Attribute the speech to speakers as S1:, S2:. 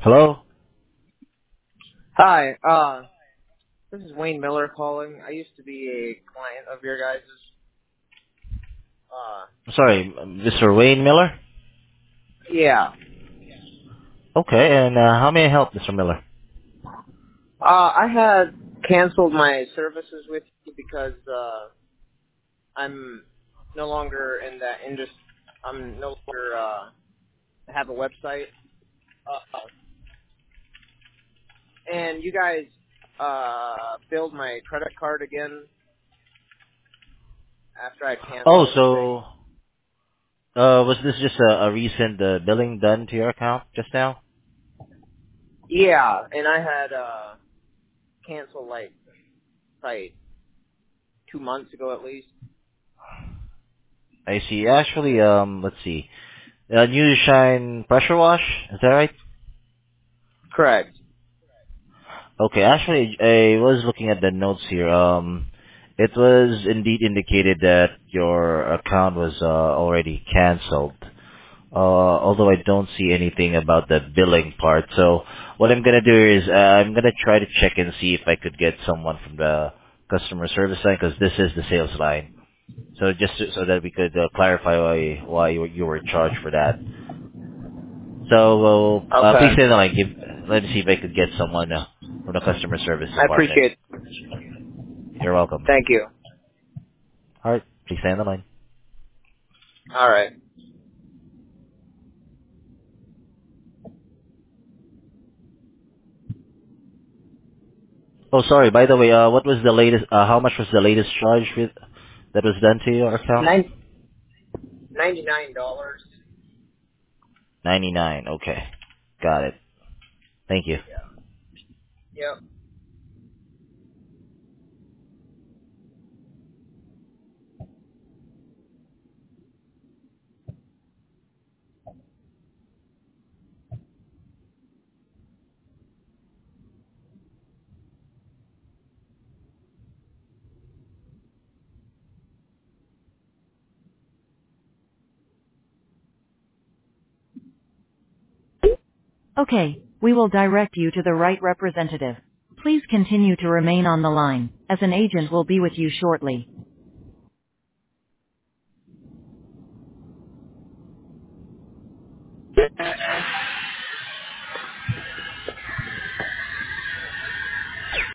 S1: Hello?
S2: Hi, this is Wayne Miller calling. I used to be a client of your guys'.
S1: Sorry, Mr. Wayne Miller?
S2: Yeah.
S1: Okay, and how may I help, Mr. Miller?
S2: I had canceled my services with you because, I'm no longer in that industry. I'm no longer, have a website. And you guys, billed my credit card again after I
S1: Oh,
S2: canceled everything.
S1: so, was this just a recent billing done to your account just now?
S2: Yeah, and I had, canceled like 2 months ago at least.
S1: I see. Actually, let's see. New Shine Pressure Wash, is that right?
S2: Correct.
S1: Okay, actually, I was looking at the notes here. It was indeed indicated that your account was already canceled. Although I don't see anything about the billing part. So what I'm gonna do is I'm gonna try to check and see if I could get someone from the customer service line because this is the sales line. So just so that we could clarify why you were charged for that. So please
S2: Okay.
S1: stay on the line. Let me see if I could get someone from the customer service
S2: I
S1: department.
S2: appreciate it.
S1: You're welcome.
S2: Thank you.
S1: All right, please stay on the line.
S2: All right.
S1: Oh, sorry. By the way, what was the latest? How much was the latest charge that was done to your account?
S2: $99.
S1: 99. Okay. Got it. Thank you.
S2: Yeah. Yep.
S3: Okay, we will direct you to the right representative. Please continue to remain on the line, as an agent will be with you shortly.